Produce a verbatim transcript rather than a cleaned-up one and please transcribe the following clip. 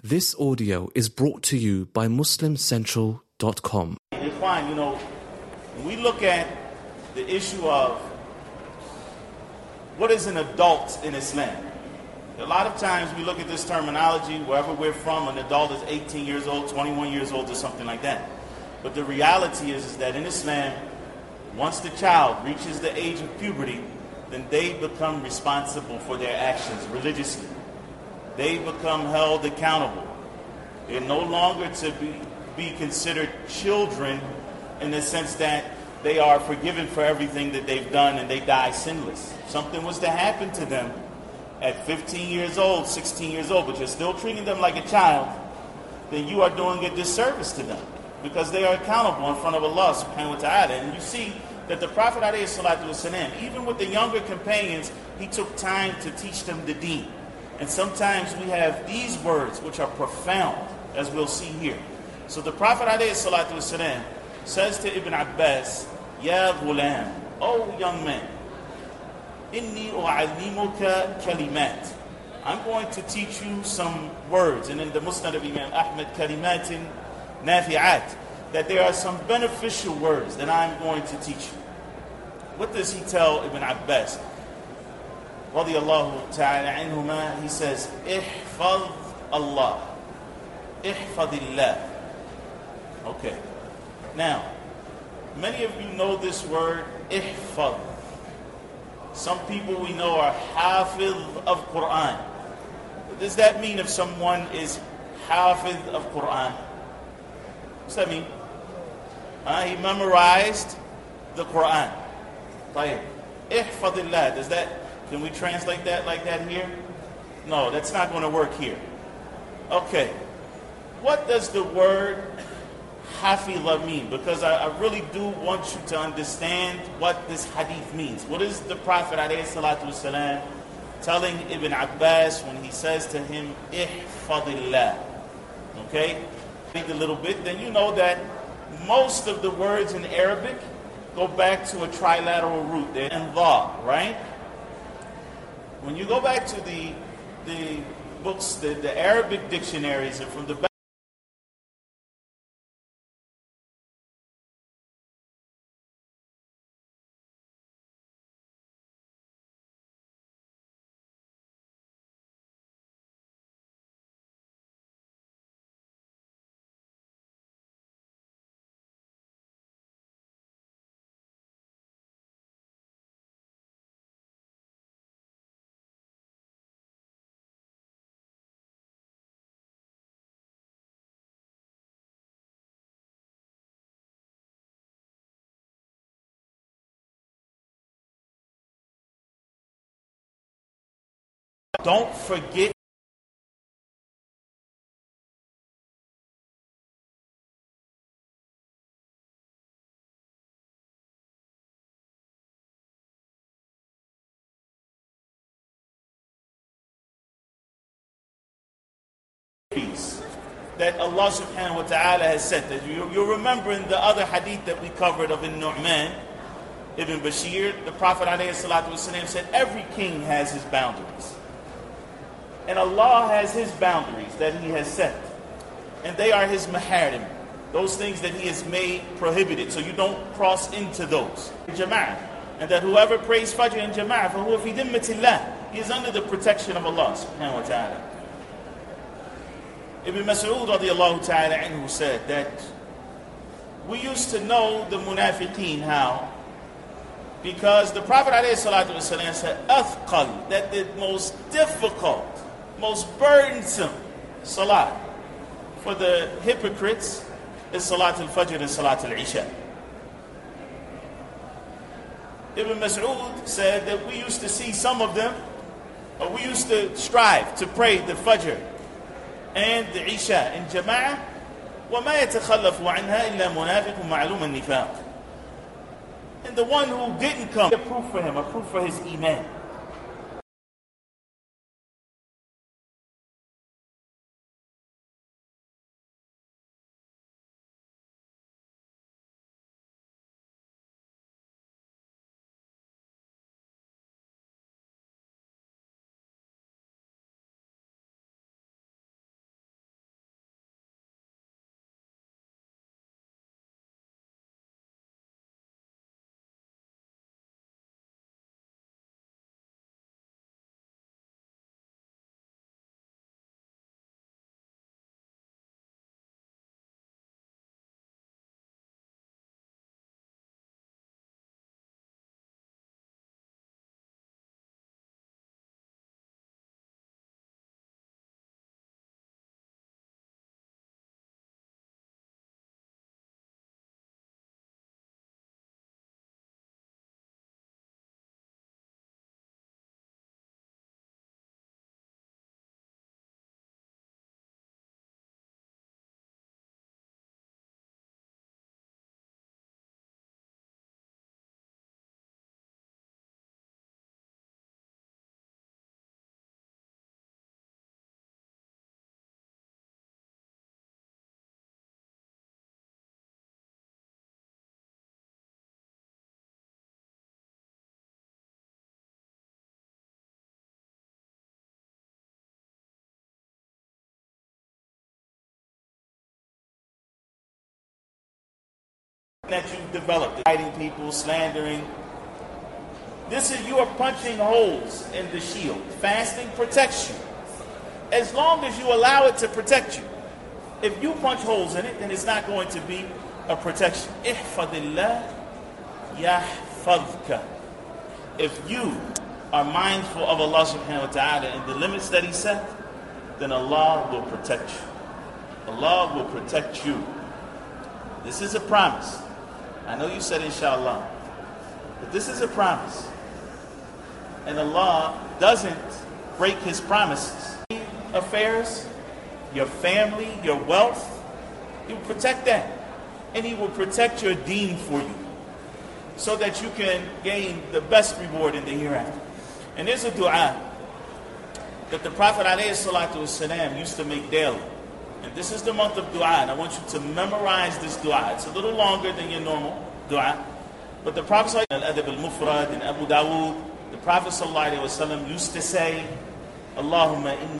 This audio is brought to you by Muslim Central dot com. Fine, you know, when we look at the issue of what is an adult in Islam, a lot of times we look at this terminology, wherever we're from, an adult is eighteen years old, twenty-one years old, or something like that. But the reality is, is that in Islam, once the child reaches the age of puberty, then they become responsible for their actions religiously. They become held accountable. They're no longer to be, be considered children in the sense that they are forgiven for everything that they've done and they die sinless. If something was to happen to them at fifteen years old, sixteen years old, but you're still treating them like a child, then you are doing a disservice to them because they are accountable in front of Allah subhanahu wa ta'ala. And you see that the Prophet alayhi salatu wasalam, even with the younger companions, he took time to teach them the deen. And sometimes we have these words which are profound, as we'll see here. So the Prophet alayhi salatu wasalam says to Ibn Abbas, Ya ghulam, oh young man, inni u'allimuka kalimat. I'm going to teach you some words. And in the Musnad of Imam Ahmad, kalimatin nafi'at, that there are some beneficial words that I'm going to teach you. What does he tell Ibn Abbas? Radiyallahu ta'ala anhuma, he says, Ihfaz Allah. Ihfadillah. Okay. Now, many of you know this word, ihfad. Some people we know are hafiz of Quran. What does that mean if someone is hafiz of Quran? What's that mean? Uh, he memorized the Quran. Like, ihfadillah. Does that, can we translate that like that here? No, that's not going to work here. Okay. What does the word hafidha mean? Because I, I really do want you to understand what this hadith means. What is the Prophet ﷺ telling Ibn Abbas when he says to him, ihfadillah? Okay? Read a little bit, then you know that most of the words in Arabic go back to a trilateral root. They're in dha, right? When you go back to the the books, the, the Arabic dictionaries, and from the back, don't forget that Allah subhanahu wa ta'ala has said. That you, you'll remember in the other hadith that we covered of Nu'man ibn Bashir, the Prophet alayhi salatu wasalam said every king has his boundaries. And Allah has his boundaries that he has set. And they are his maharim, those things that he has made prohibited, so you don't cross into those. Jama'ah. And that whoever prays Fajr in Jama'ah, فَهُوَ فِي ذِمَّةِ اللَّهِ, he is under the protection of Allah subhanahu wa ta'ala. Ibn Mas'ud radiyallahu ta'ala anhu said that we used to know the munafiqeen how, because the Prophet alayhi salatu wasalam said, أَثْقَل, that the most difficult, most burdensome salat for the hypocrites is Salat al-Fajr and Salat al-Isha. Ibn Mas'ud said that we used to see some of them, or we used to strive to pray the Fajr and the Isha in Jama'ah, وَمَا يَتَخَلَّفُ عَنْهَا إِلَّا مُنَافِقٌ مَعْلُومَ النِّفَاقِ. And the one who didn't come, a proof for him, a proof for his iman. that you've developed, fighting people, slandering. This is, you are punching holes in the shield. Fasting protects you, as long as you allow it to protect you. If you punch holes in it, then it's not going to be a protection. Ihfadillah yahfadka. If you are mindful of Allah subhanahu wa ta'ala and the limits that He set, then Allah will protect you. Allah will protect you. This is a promise. I know you said inshallah, but this is a promise. And Allah doesn't break His promises. Affairs, your family, your wealth, He will protect that. And He will protect your deen for you, so that you can gain the best reward in the hereafter. And there's a dua that the Prophet ﷺ used to make daily. And this is the month of dua, and I want you to memorize this dua. It's a little longer than your normal dua. But the Prophet Al-Adab al-Mufrad in Abu Dawood, the Prophet ﷺ used to say, Allahumma inni